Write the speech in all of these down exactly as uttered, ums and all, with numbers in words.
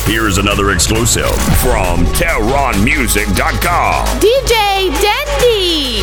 Here's another exclusive from Tehran Music dot com. دی جی Dandy.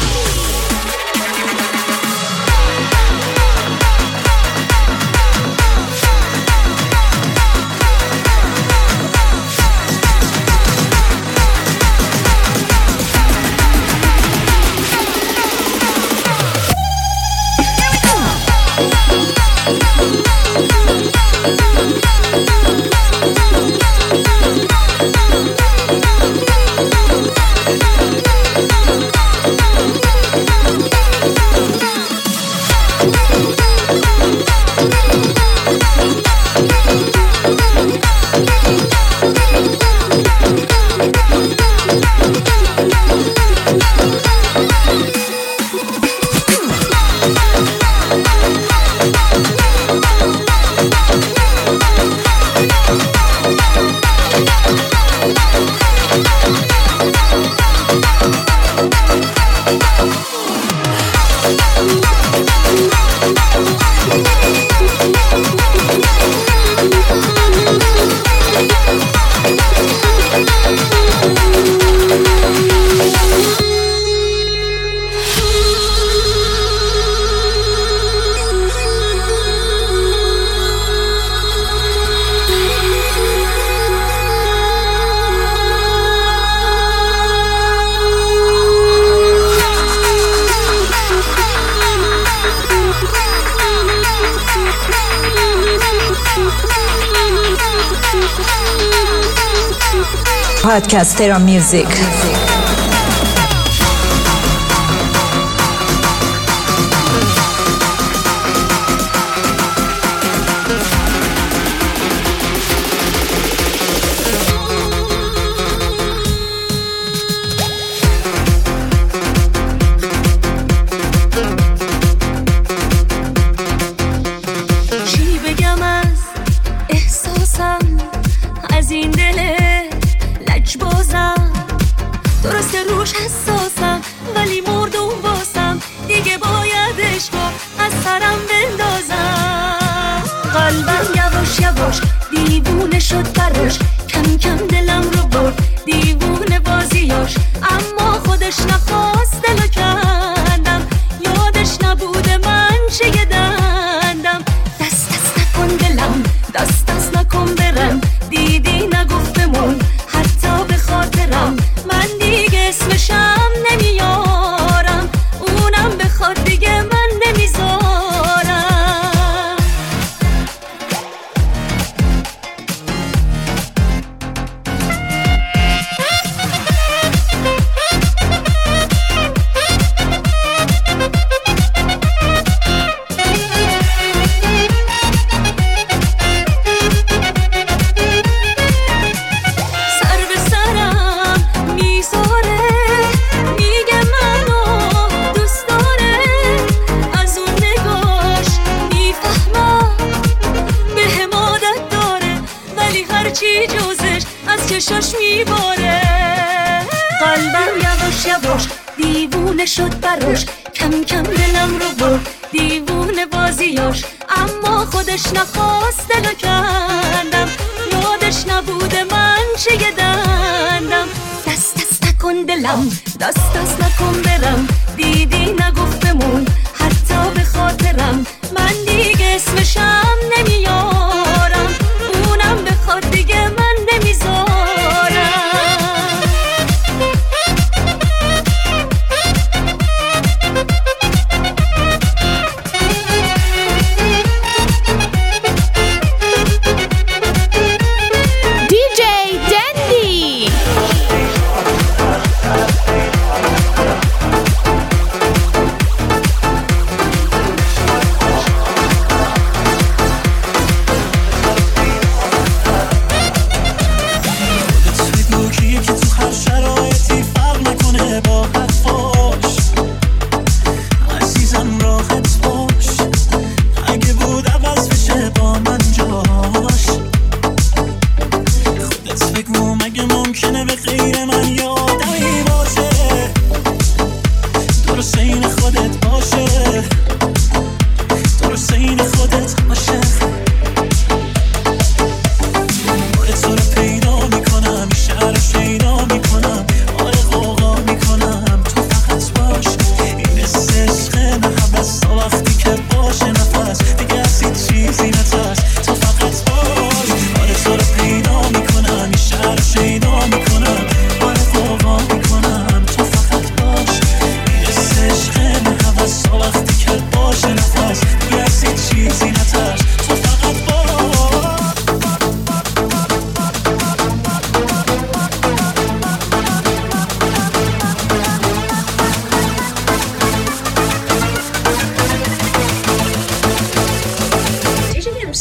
Podcast Tehran Music.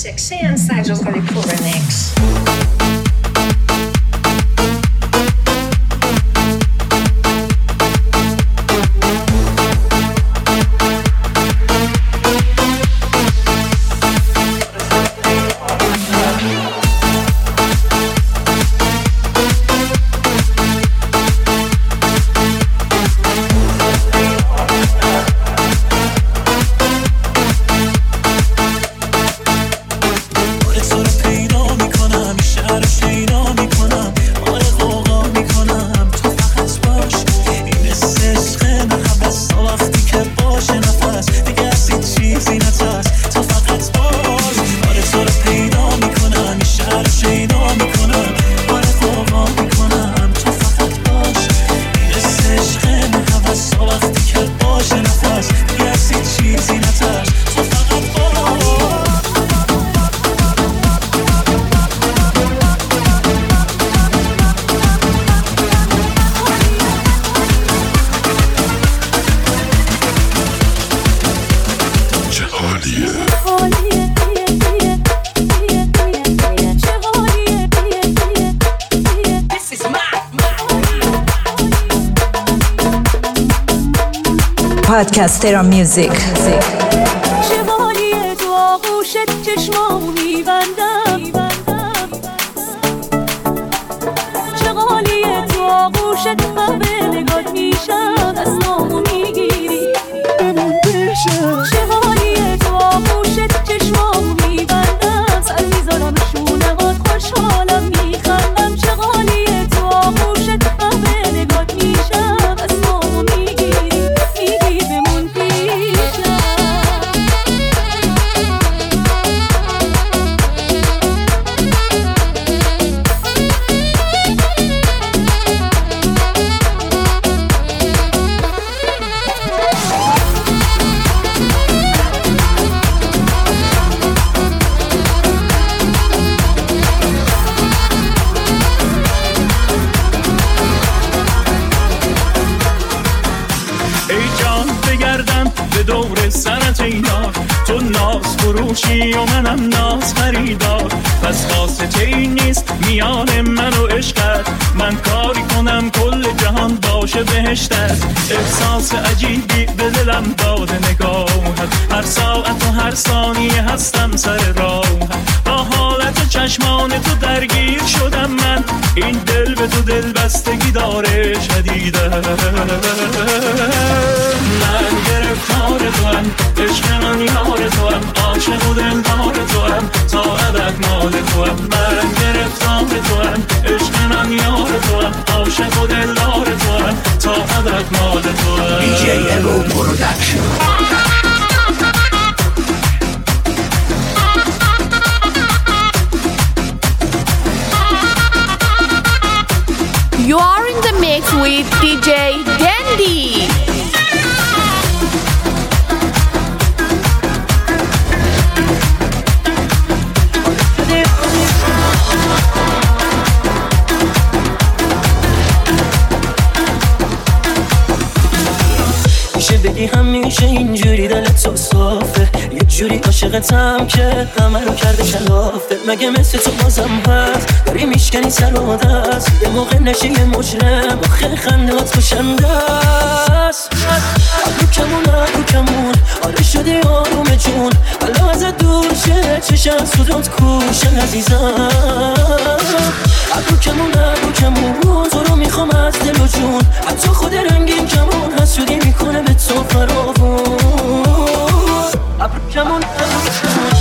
sexy and I just got a cool remix. Podcast Terra Music. شوالیه تو آغوشت چشمامو میبندم شوالیه تو آغوشت همه نگات میشم دستامو میگیری بمون بشم شوالیه تو آغوشت چشمامو میبندم سر میذارم شونه هات خوشحالم میخندم شوالیه تو آغوشت همه نگات میشم دستامو میگیری میگی بمون پیشم دور سرت اینا تو ناز فروشی و منم ناز خریدار پس واسطه این نیست میان من و عشقت من کاری کنم کل جهان باشه بهشتت احساس عجیبی به دلم داده نگاهت هر ساعت و هر ثانیه هستم سر راهت با حالت چشمان تو درگیر شدم من این دل به تو دل بستگی داره شدیده من گرفتار تو هم عشق من یار تو هم عاشق و دلدار تو هم تا ابد مال تو هم من گرفتار تو هم عشق من یار تو هم عاشق و دلدار تو هم تا ابد مال تو هم دی جی Evo Production. You are in the mix with دی جی Dandy. میشه بگی همیشه اینجوری دلت تو صافه یه جوری عاشقتم که همه رو کرده کلافه مگه مثل تو بازم هست داری میشکنی سر و دست یه موقع نشی یه مجرم آخه خنده هات خوشنده است رو کمون رو کمون آره شدی آروم جون حالا ازت دور شه چشم سودات کوشن عزیزم رو کمون رو کمون تو رو میخوام از دل و جون حتی خود رنگین کمون هست شدی میکنه به تو فراغون ابرو کمون ابرو کمون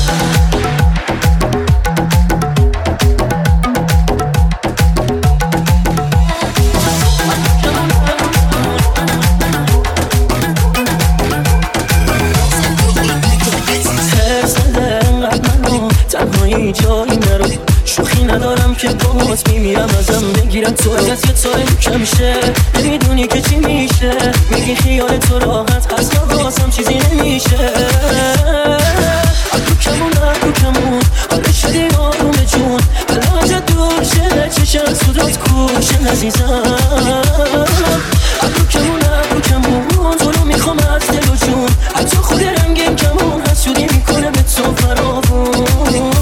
تنهایی جایی نرو شوخی ندارم که باهات میمیرم ازم بگیرم تو ازت یه تایم کم شه نمیدونی که چی میشه میگی خیال تو راحت هست یا واسم چیزی نمیشه رو کمون رو کمون حالا شدی آروم جون حالا ازت دور شه چشم سودات کوشن عزیزم رو کمون رو کمون تو رو میخوام از دل و جون حتی خود رنگین کمون هست شدی میکنه به تو فراغون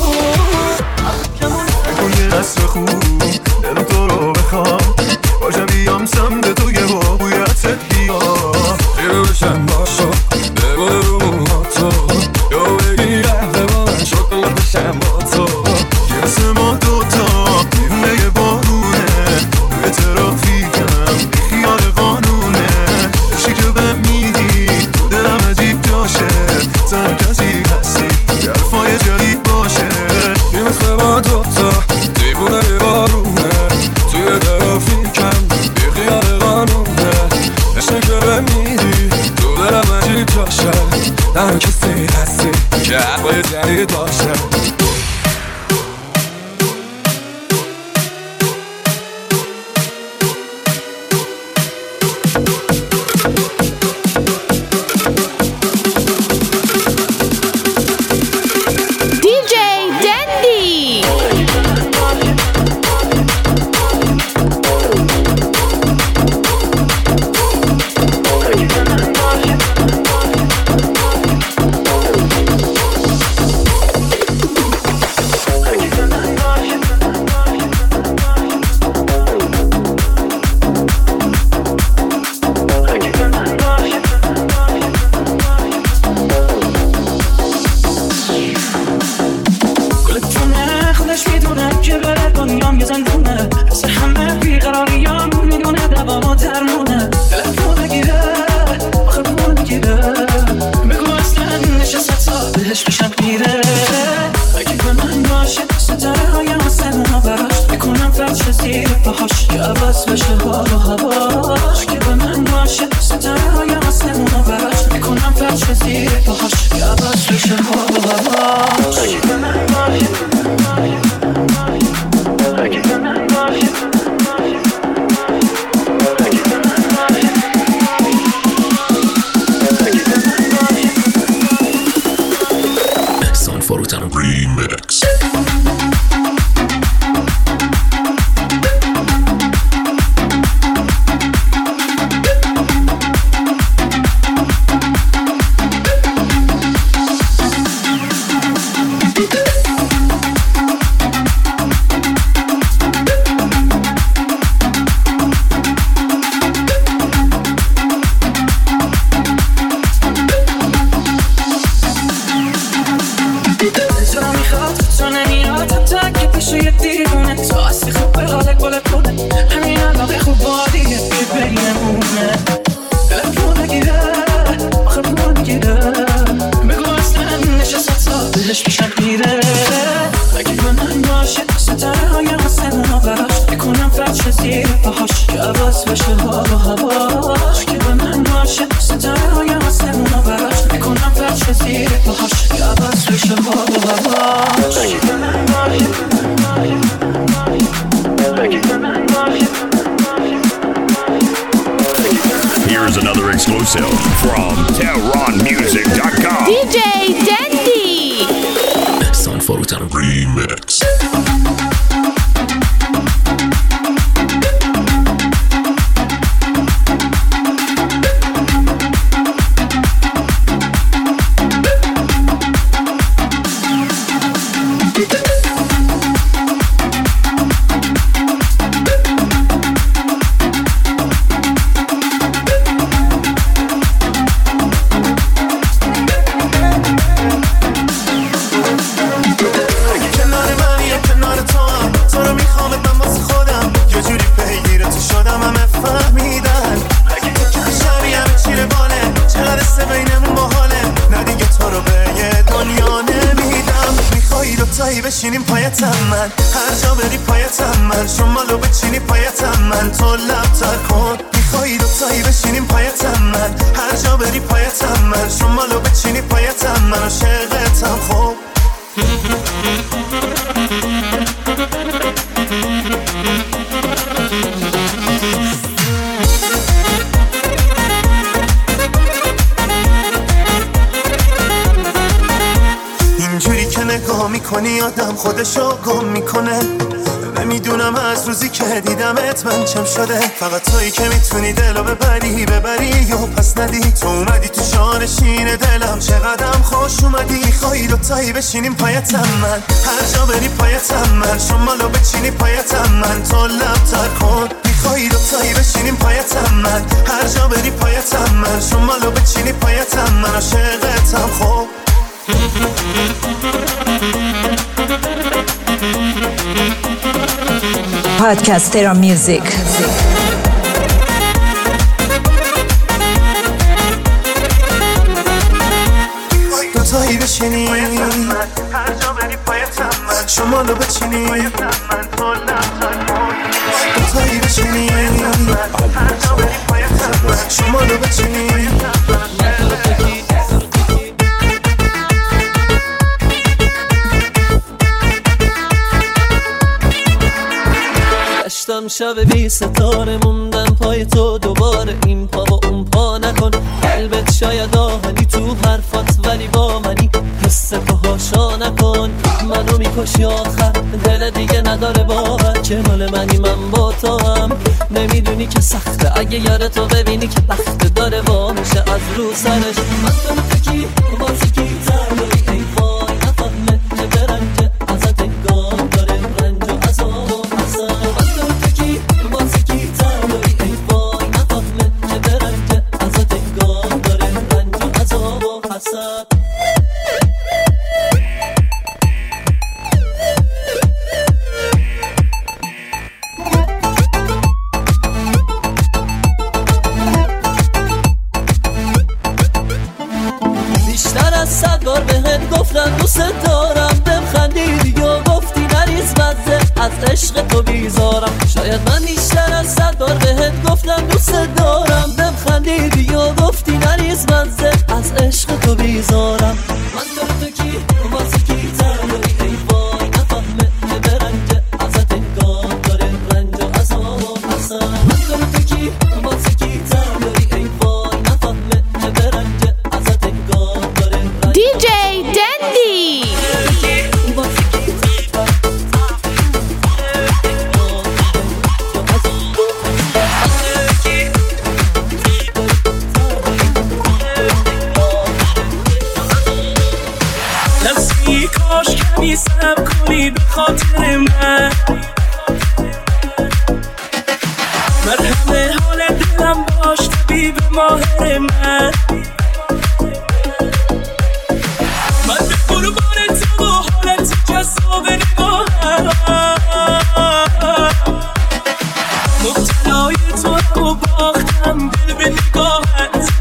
در کسی هستی که حقای جدید باشه. Here's another exclusive from Tehran Music dot com. دی جی Dandy. Son Forutan Remix. بشینیم پایتم من هر جا بری پایتم من شمالو بچینی پایتم من تو لبتر کن میخوایی دوتایی بشینیم پایتم من هر جا بری پایتم من شمالو بچینی پایتم من عاشقتم خوب اینجوری که نگاه میکنی آدم خودشو گم میکنه نمیدونم از روزی که دیدمت من چم شده فقط تویی که میتونی دلو ببری ببری یا پس ندی تو اومدی تو شانشین دلم چقدرم خوش اومدی خواهی دوتایی بشینیم پایتم من هر جا بری پایتم من شمالو بچینی پایتم من تو لبتر کن میخوایی دوتایی بشینیم پایتم من هر جا بری پایتم من شمالو بچینی پایتم من عاشقتم خوب Podcast Tehran Music. دوتایی بشینی هر جا بری پایتم من شمالو بچینی دوتایی بشینی هر جا بری پایتم من شمالو بچینی شب بی ستاره موندم پای تو دوباره، این پا و اون پا نکن، قلبت شاید آهنی تو حرفات ولی با منی، حس پاهاشا نکن، منو میکشی آخر، دل دیگه نداره باور که مال منی من با تو هم، نمیدونی که سخته اگه یار تو ببینی که بخت داره باشه از رو سرش، من تو تکی بازی کی تنهایی ای وای نفهمه که برنجه ازت انگام داره رنج و عذاب و حسن، من تو تکی بازی کی تنهایی ای وای نفهمه که برنجه ازت انگام داره رنج و عذاب و حسن. صد بار بهت گفتم دوست دارم، بهم خندیدی و گفتی نریز مزه از عشق تو بیزارم، شاید من بیشتر از صد بار بهت گفتم دوست دارم، بهم خندیدی و گفتی نریز مزه از عشق تو بیزارم، من تو تو کی واسه کی تنهایی ای وای نفهمه که برنجه ازت انگام داره رنج و عذاب و حسن، من تو تو کی واسه کی تنهایی ای وای نفهمه که برنجه ازت انگام داره دی جی دندی. لحظی کاش کمی صبر کنی به خاطر من، مرهم حال دلم باش طبیب ماهر من، من به قربان تو و حالت جذاب نگاهم، مبتلای تو رو باختم دل به نگاهت،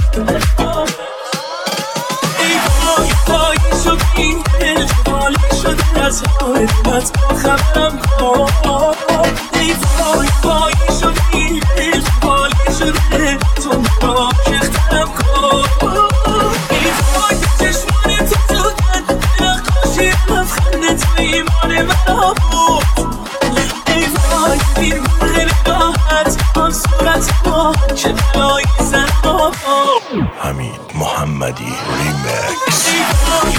ای وای وای شد این دل جوالی شده از حال دلت با خبرم کن، ای وای وای شد این دل جوالی شده تو را کخترم کن، ای وای چشمان تو زودن نقاشی لبخند تو ایمان من بود، ای وای این مرغ نگاهت آن صورت ما که بلایی زن ما حمید محمدی ریمکس. ای وای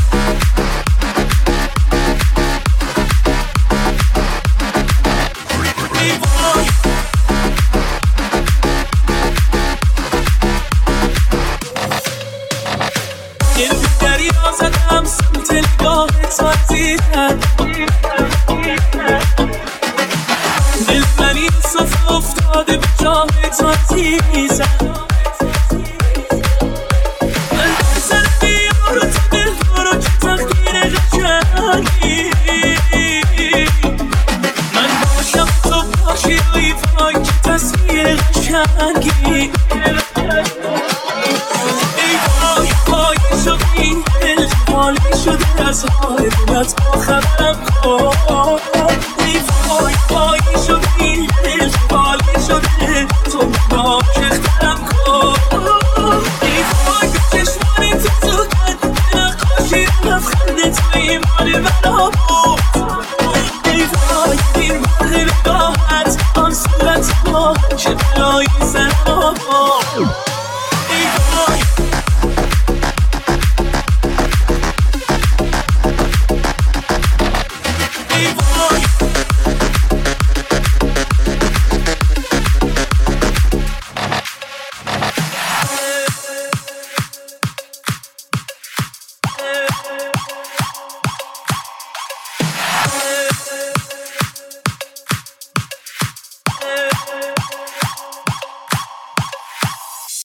ای وای این دریا زدم سمت نگاهت عزیزم، دل منی صف افتاده به جاهت عزیزم، من بزن بیارو تو دل دارو که تقدیر قشنگی، من باشم تو باشی ای وای که تصویر قشنگی، ای وای وای شد این دل جوالی شده از حال دلت با خبر